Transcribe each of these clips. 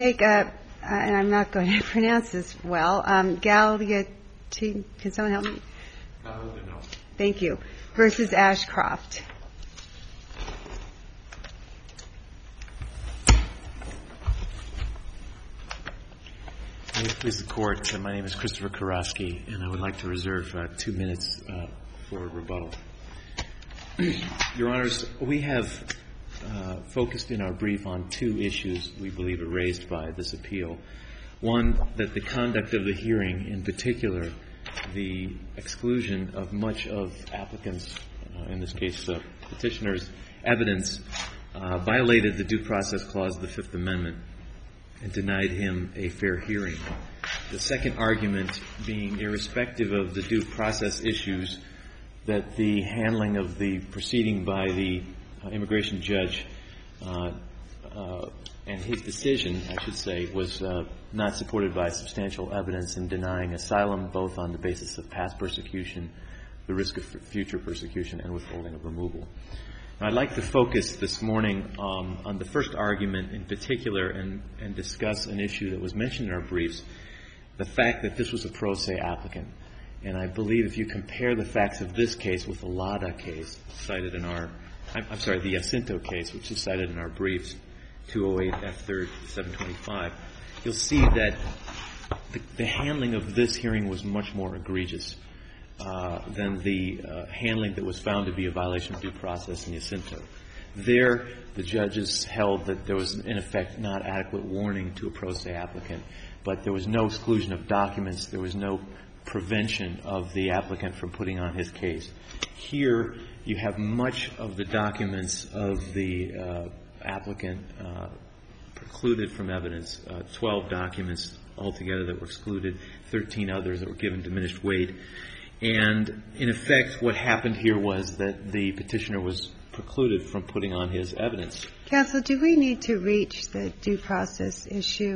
And I'm not going to pronounce this well, Galliotino, can someone help me? Galliotino. Thank you. Versus Ashcroft. May it please the Court, my name is Christopher Karofsky, and I would like to reserve 2 minutes for rebuttal. Your Honors, we have focused in our brief on two issues we believe are raised by this appeal. One, that the conduct of the hearing, in particular, the exclusion of much of applicants', in this case petitioners' evidence, violated the Due Process Clause of the Fifth Amendment and denied him a fair hearing. The second argument being, irrespective of the due process issues, that the handling of the proceeding by the immigration judge and his decision, I should say, was not supported by substantial evidence in denying asylum, both on the basis of past persecution, the risk of future persecution, and withholding of removal. Now, I'd like to focus this morning on the first argument in particular and discuss an issue that was mentioned in our briefs, the fact that this was a pro se applicant. And I believe if you compare the facts of this case with the Lada case cited in our, the Jacinto case, which is cited in our briefs, 208 F. 3rd 725, you'll see that the handling of this hearing was much more egregious than the handling that was found to be a violation of due process in Jacinto. There, the judges held that there was, in effect, not adequate warning to a pro se applicant, but there was no exclusion of documents, there was no prevention of the applicant from putting on his case. Here, you have much of the documents of the applicant precluded from evidence, 12 documents altogether that were excluded, 13 others that were given diminished weight. And, in effect, what happened here was that the petitioner was precluded from putting on his evidence. Counsel, do we need to reach the due process issue?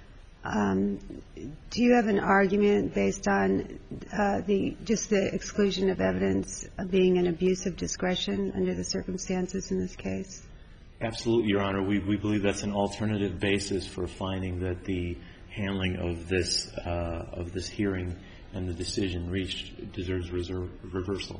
Do you have an argument based on the exclusion of evidence being an abuse of discretion under the circumstances in this case? Absolutely, Your Honor. We believe that's an alternative basis for finding that the handling of this hearing and the decision reached deserves reversal.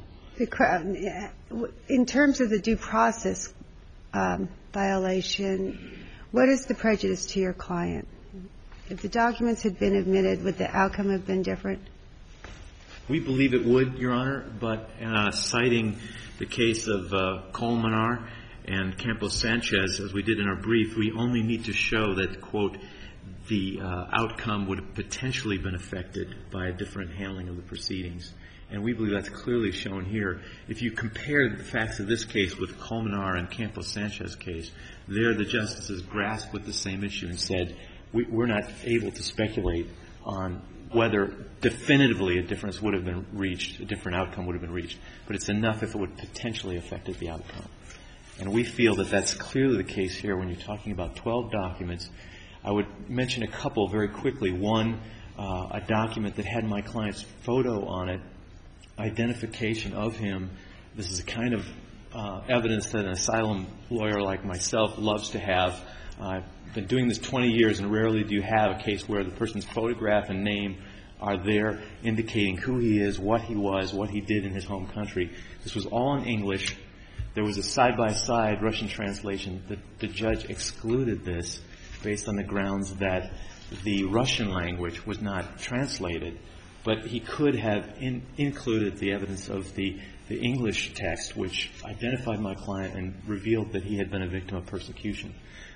In terms of the due process violation, what is the prejudice to your client? If the documents had been admitted, would the outcome have been different? We believe it would, Your Honor, but citing the case of Colmenar and Campos Sanchez, as we did in our brief, we only need to show that, quote, the outcome would have potentially been affected by a different handling of the proceedings. And we believe that's clearly shown here. If you compare the facts of this case with Colmenar and Campos Sanchez case, there the justices grasped with the same issue and said, we're not able to speculate on whether definitively a difference would have been reached, a different outcome would have been reached, but it's enough if it would potentially affected the outcome. And we feel that that's clearly the case here when you're talking about 12 documents. I would mention a couple very quickly. One, a document that had my client's photo on it, identification of him. This is a kind of evidence that an asylum lawyer like myself loves to have. I've been doing this 20 years, and rarely do you have a case where the person's photograph and name are there indicating who he is, what he was, what he did in his home country. This was all in English. There was a side-by-side Russian translation. The judge excluded this based on the grounds that the Russian language was not translated, but he could have included the evidence of the English text, which identified my client and revealed that he had been a victim of persecution.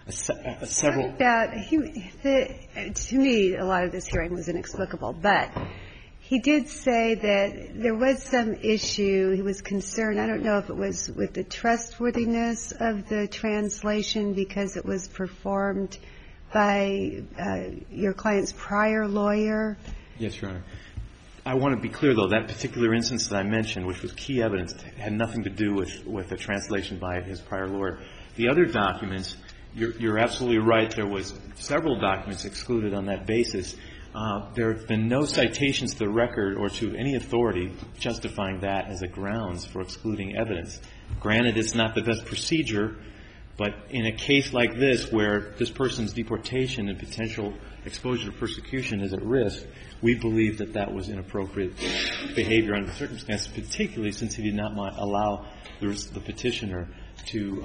To me, a lot of this hearing was inexplicable, but he did say that there was some issue. He was concerned. I don't know if it was with the trustworthiness of the translation because it was performed by your client's prior lawyer. Yes, Your Honor. I want to be clear, though, that particular instance that I mentioned, which was key evidence, had nothing to do with a translation by his prior lawyer. The other documents, you're absolutely right. There was several documents excluded on that basis. There have been no citations to the record or to any authority justifying that as a grounds for excluding evidence. Granted, it's not the best procedure, But in a case like this, where this person's deportation and potential exposure to persecution is at risk, we believe that that was inappropriate behavior under the circumstances, particularly since he did not allow the petitioner to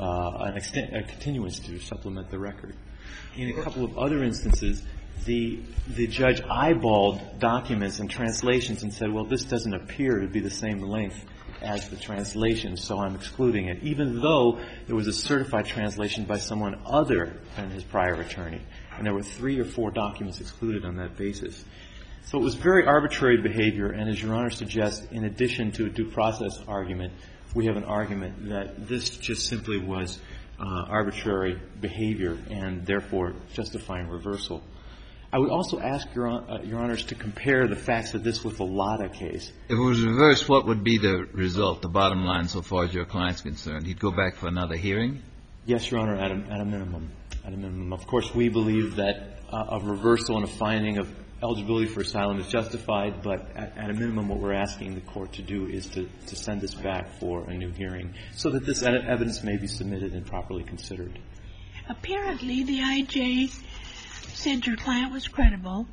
a continuance to supplement the record. In a couple of other instances, the judge eyeballed documents and translations and said, well, this doesn't appear to be the same length as the translation, so I'm excluding it, even though there was a certified translation by someone other than his prior attorney. And there were 3 or 4 documents excluded on that basis. So it was very arbitrary behavior, and as Your Honor suggests, in addition to a due process argument, we have an argument that this just simply was arbitrary behavior and therefore justifying reversal. I would also ask Your Honors to compare the facts of this with the Lada case. If it was reversed, what would be the result, the bottom line, so far as your client's concerned? He'd go back for another hearing? Yes, Your Honor, at a minimum. At a minimum. Of course, we believe that a reversal and a finding of eligibility for asylum is justified, but at a minimum what we're asking the Court to do is to send this back for a new hearing so that this evidence may be submitted and properly considered. Apparently, the I.J. said your client was credible,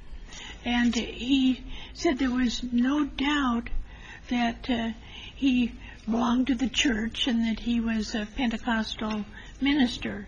and he said there was no doubt that he belonged to the church and that he was a Pentecostal minister.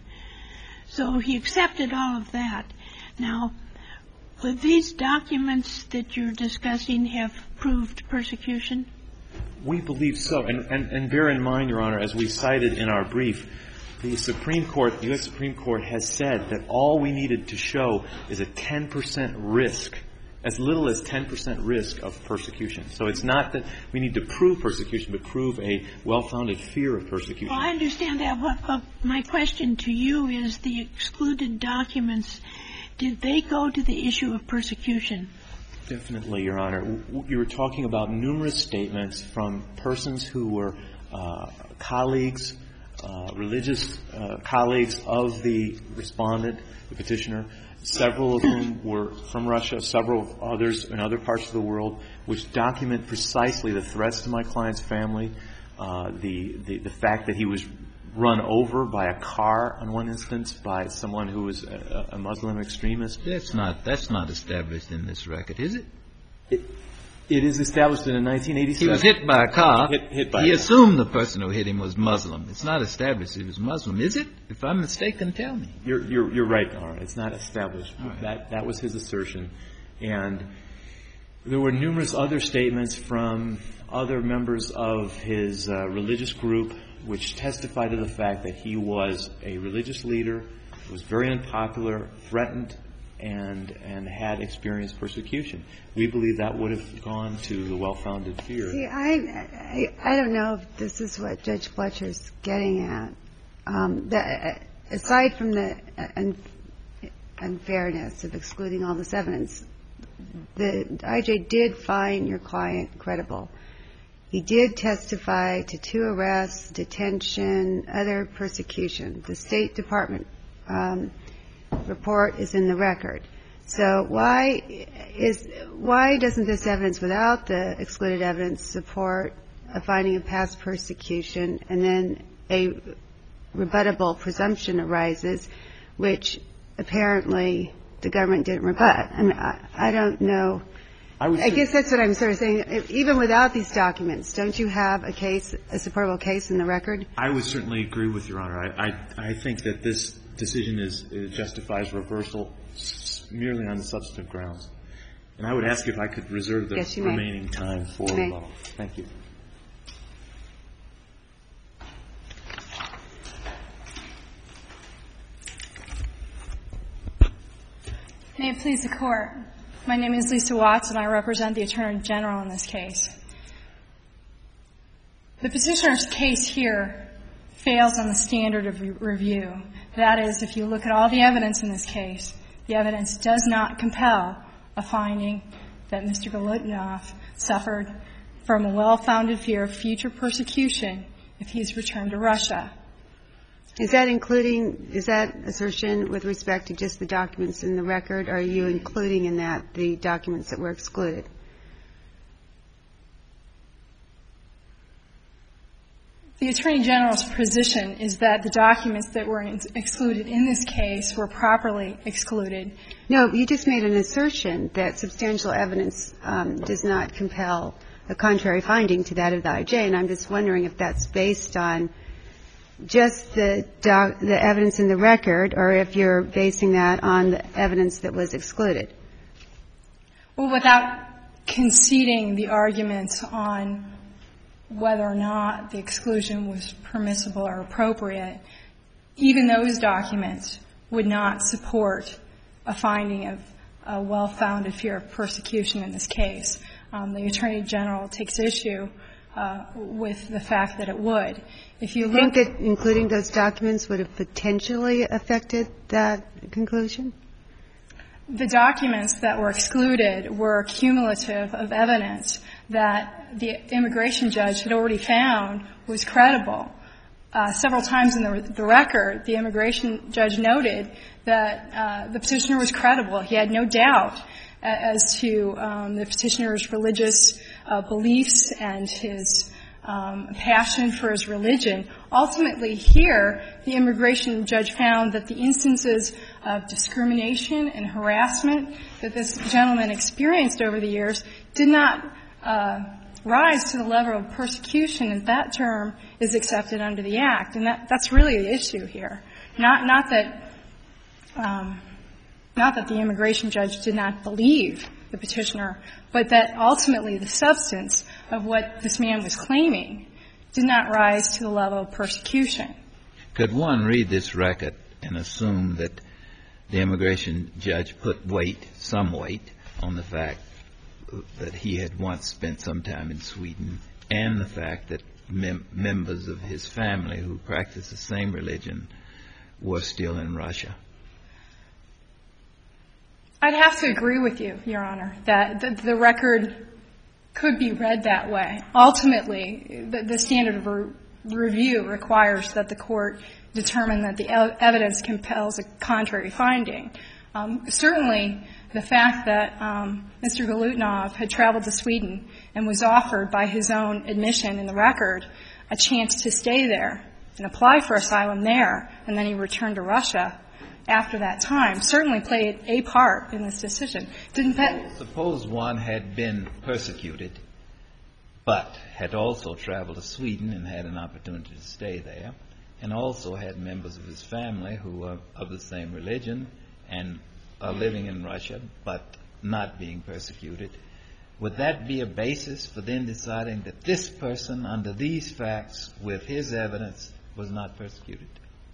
So he accepted all of that. Now, would these documents that you're discussing have proved persecution? We believe so. And bear in mind, Your Honor, as we cited in our brief, the Supreme Court, the U.S. Supreme Court has said that all we needed to show is a 10% risk, as little as 10% risk of persecution. So it's not that we need to prove persecution, but prove a well-founded fear of persecution. Well, I understand that, but my question to you is the excluded documents, did they go to the issue of persecution? Definitely, Your Honor. You were talking about numerous statements from persons who were colleagues, religious colleagues of the respondent, the petitioner, several of whom were from Russia, several others in other parts of the world, which document precisely the threats to my client's family, the fact that he was run over by a car on one instance by someone who was a Muslim extremist. That's not established in this record, is it? It is established in 1987. He was hit by a car. Hit by he a car. assumed the person who hit him was Muslim. It's not established he was Muslim, is it? If I'm mistaken, tell me. You're right, Your Honor. It's not established. Right. That was his assertion. And there were numerous other statements from other members of his religious group which testified to the fact that he was a religious leader, was very unpopular, threatened, and had experienced persecution. We believe that would have gone to the well-founded fear. See, I don't know if this is what Judge Fletcher's getting at. Aside from the unfairness of excluding all this evidence, the IJ did find your client credible. He did testify to 2 arrests, detention, other persecution. The State Department report is in the record. So why doesn't this evidence, without the excluded evidence, support a finding of past persecution, and then a rebuttable presumption arises, which apparently the government didn't rebut? I mean, I don't know. I guess that's what I'm sort of saying. Even without these documents, don't you have a case, a supportable case in the record? I would certainly agree with Your Honor. I think that this decision justifies reversal merely on the substantive grounds. And I would ask if I could reserve the remaining time for rebuttal. Thank you. May it please the Court. My name is Lisa Watts, and I represent the Attorney General in this case. The petitioner's case here fails on the standard of review. That is, if you look at all the evidence in this case, the evidence does not compel a finding that Mr. Golutnov suffered from a well-founded fear of future persecution if he's returned to Russia. Is that assertion with respect to just the documents in the record, or are you including in that the documents that were excluded? The Attorney General's position is that the documents that were excluded in this case were properly excluded. No, you just made an assertion that substantial evidence does not compel a contrary finding to that of the IJ, and I'm just wondering if that's based on just the evidence in the record, or if you're basing that on the evidence that was excluded. Well, without conceding the arguments on whether or not the exclusion was permissible or appropriate, even those documents would not support a finding of a well-founded fear of persecution in this case. The Attorney General takes issue with the fact that it would. If you look think that including those documents would have potentially affected that conclusion? The documents that were excluded were cumulative of evidence that the immigration judge had already found was credible. Several times in the record, the immigration judge noted that the petitioner was credible. He had no doubt as to the petitioner's religious beliefs and his passion for his religion. Ultimately, here, the immigration judge found that the instances of discrimination and harassment that this gentleman experienced over the years did not rise to the level of persecution, and that term is accepted under the Act. And that's really the issue here. Not that the immigration judge did not believe the petitioner, but that ultimately the substance of what this man was claiming did not rise to the level of persecution. Could one read this record and assume that the immigration judge put some weight, on the fact that he had once spent some time in Sweden, and the fact that members of his family who practiced the same religion were still in Russia? I'd have to agree with you, Your Honor, that the record could be read that way. Ultimately, the standard of review requires that the court determine that the evidence compels a contrary finding. Certainly, the fact that Mr. Golutnov had traveled to Sweden and was offered by his own admission in the record a chance to stay there and apply for asylum there, and then he returned to Russia after that time, certainly played a part in this decision. Didn't that? Suppose one had been persecuted, but had also traveled to Sweden and had an opportunity to stay there, and also had members of his family who were of the same religion and are living in Russia, but not being persecuted. Would that be a basis for then deciding that this person, under these facts, with his evidence, was not persecuted?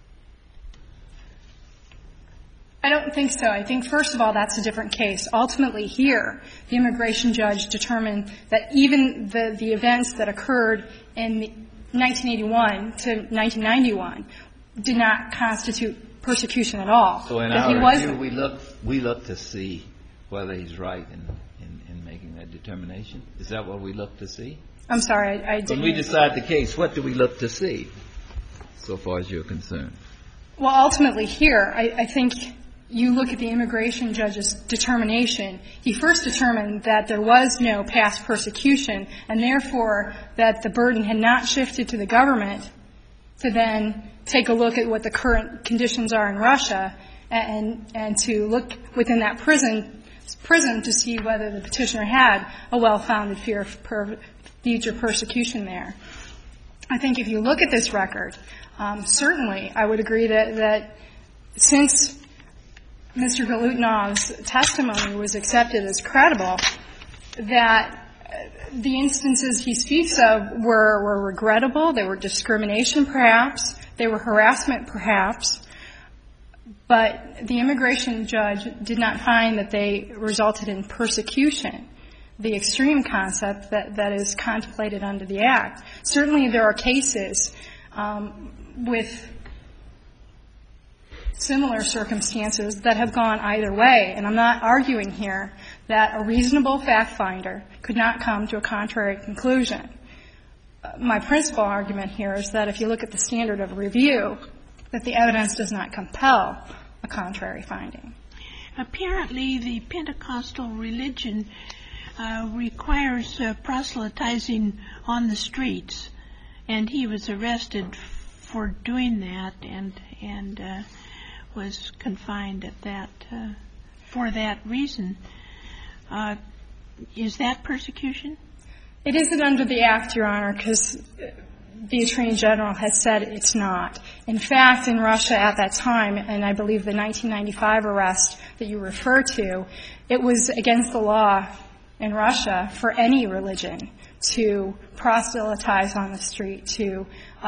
I don't think so. I think, first of all, that's a different case. Ultimately, here, the immigration judge determined that even the events that occurred in 1981 to 1991 did not constitute persecution at all. So in our review, we look to see whether he's right in making that determination? Is that what we look to see? I'm sorry, I didn't. When we decide the case, what do we look to see, so far as you're concerned? Well, ultimately, here, I think you look at the immigration judge's determination. He first determined that there was no past persecution, and therefore that the burden had not shifted to the government to then take a look at what the current conditions are in Russia and to look within that prison to see whether the petitioner had a well-founded fear of future persecution there. I think if you look at this record, certainly I would agree that since Mr. Golutnov's testimony was accepted as credible, that the instances he speaks of were regrettable, they were discrimination perhaps, they were harassment perhaps, but the immigration judge did not find that they resulted in persecution, the extreme concept that is contemplated under the Act. Certainly there are cases with similar circumstances that have gone either way, and I'm not arguing here that a reasonable fact finder could not come to a contrary conclusion. My principal argument here is that if you look at the standard of review, that the evidence does not compel a contrary finding. Apparently, the Pentecostal religion requires proselytizing on the streets. and he was arrested for doing that and was confined at that for that reason. Is that persecution? It isn't under the Act, Your Honor, because the Attorney General has said it's not. In fact, in Russia at that time, and I believe the 1995 arrest that you refer to, it was against the law in Russia for any religion to proselytize on the street, to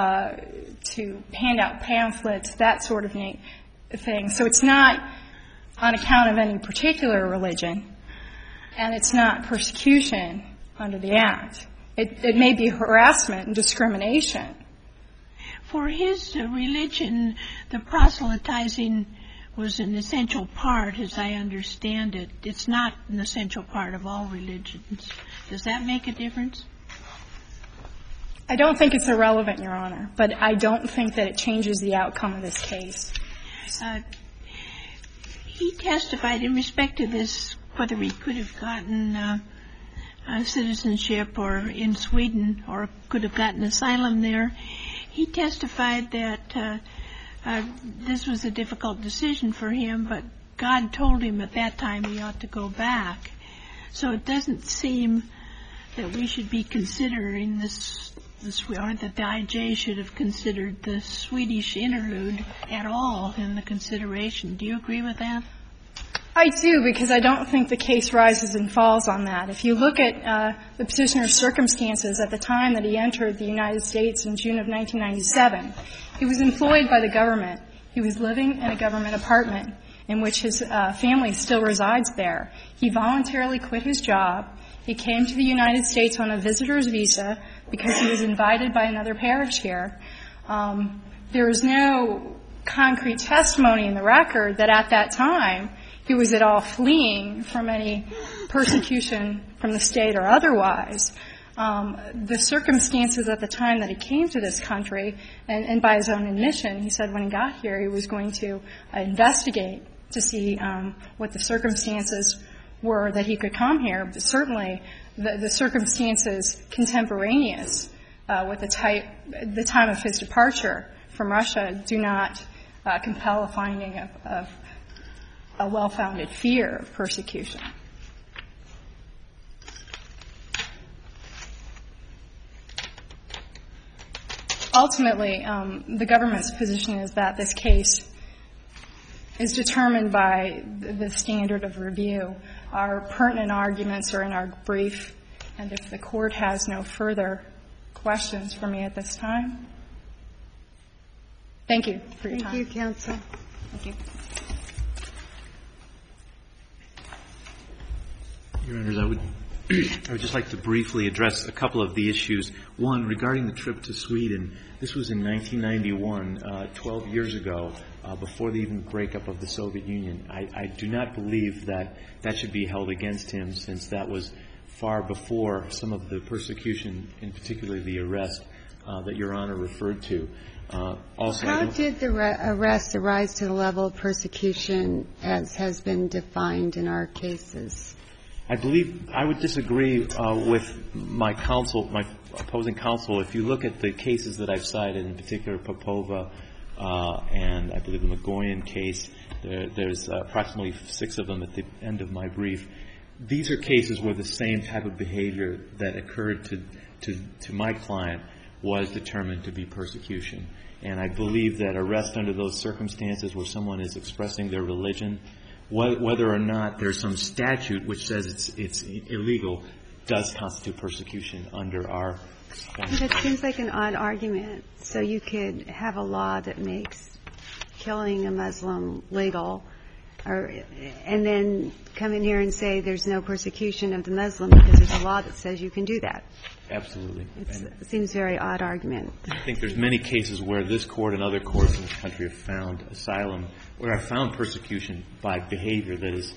hand out pamphlets, that sort of thing. So it's not on account of any particular religion, and it's not persecution under the Act. It may be harassment and discrimination. For his religion, the proselytizing was an essential part, as I understand it. It's not an essential part of all religions. Does that make a difference? I don't think it's irrelevant, Your Honor, but I don't think that it changes the outcome of this case. He testified in respect to this, whether he could have gotten citizenship or in Sweden or could have gotten asylum there. He testified that this was a difficult decision for him, but God told him at that time he ought to go back. So it doesn't seem that we should be considering this, or that the IJ should have considered the Swedish interlude at all in the consideration. Do you agree with that? I do, because I don't think the case rises and falls on that. If you look at the petitioner's circumstances at the time that he entered the United States in June of 1997, he was employed by the government. He was living in a government apartment in which his family still resides there. He voluntarily quit his job. He came to the United States on a visitor's visa because he was invited by another parish here. There is no concrete testimony in the record that at that time he was at all fleeing from any persecution from the state or otherwise. The circumstances at the time that he came to this country, and by his own admission, he said when he got here he was going to investigate to see what the circumstances were that he could come here. But certainly the circumstances contemporaneous with the time of his departure from Russia do not compel a finding of a well-founded fear of persecution. Ultimately, the government's position is that this case is determined by the standard of review. Our pertinent arguments are in our brief, and if the Court has no further questions for me at this time. Thank you for your time. Thank you, counsel. Thank you. Your Honors, I would just like to briefly address a couple of the issues. One, regarding the trip to Sweden. This was in 1991, 12 years ago, before the even breakup of the Soviet Union. I do not believe that that should be held against him, since that was far before some of the persecution, in particular the arrest that Your Honor referred to. Also, how did the arrest arise to the level of persecution as has been defined in our cases? I believe I would disagree with my opposing counsel. If you look at the cases that I've cited, in particular Popova and I believe the Magoyan case, there's approximately 6 of them at the end of my brief. These are cases where the same type of behavior that occurred to my client was determined to be persecution. And I believe that arrest under those circumstances where someone is expressing their religion, whether or not there's some statute which says it's illegal, does constitute persecution under our statute. That seems like an odd argument. So you could have a law that makes killing a Muslim legal, and then come in here and say there's no persecution of the Muslim because there's a law that says you can do that. Absolutely. It seems a very odd argument. I think there's many cases where this Court and other courts in this country have found asylum, or have found persecution by behavior that is,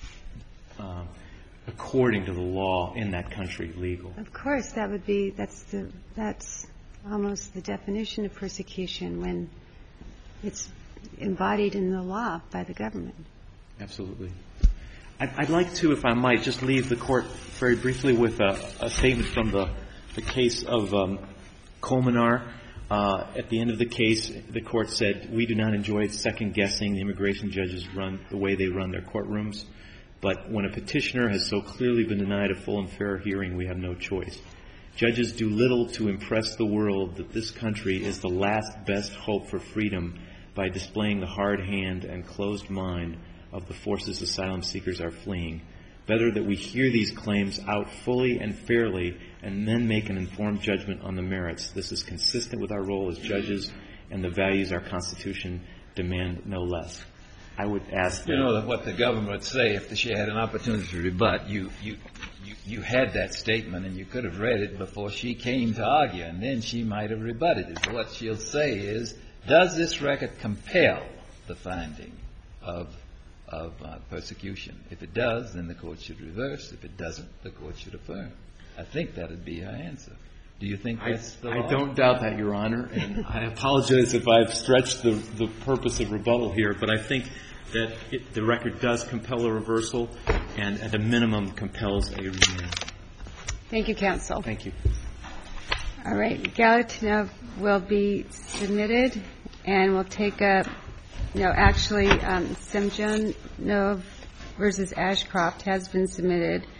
according to the law in that country, legal. Of course, that's almost the definition of persecution when it's embodied in the law by the government. Absolutely. I'd like to, if I might, just leave the Court very briefly with a statement from the case of Colmenar. At the end of the case, the court said, we do not enjoy second-guessing the immigration judges run the way they run their courtrooms. But when a petitioner has so clearly been denied a full and fair hearing, we have no choice. Judges do little to impress the world that this country is the last best hope for freedom by displaying the hard hand and closed mind of the forces asylum seekers are fleeing. Better that we hear these claims out fully and fairly and then make an informed judgment on the merits. This is consistent with our role as judges and the values our Constitution demand no less. I would ask that... You know what the government would say if she had an opportunity to rebut. You had that statement and you could have read it before she came to argue, and then she might have rebutted it. What she'll say is, does this record compel the finding of persecution? If it does, then the court should reverse. If it doesn't, the court should affirm. I think that would be her answer. Do you think that's the law? I don't doubt that, Your Honor, and I apologize if I've stretched the purpose of rebuttal here, but I think that the record does compel a reversal and at a minimum compels a remand. Thank you, counsel. Thank you. All right. Gallatinov will be submitted, and we'll take up, Semjonov versus Ashcroft has been submitted.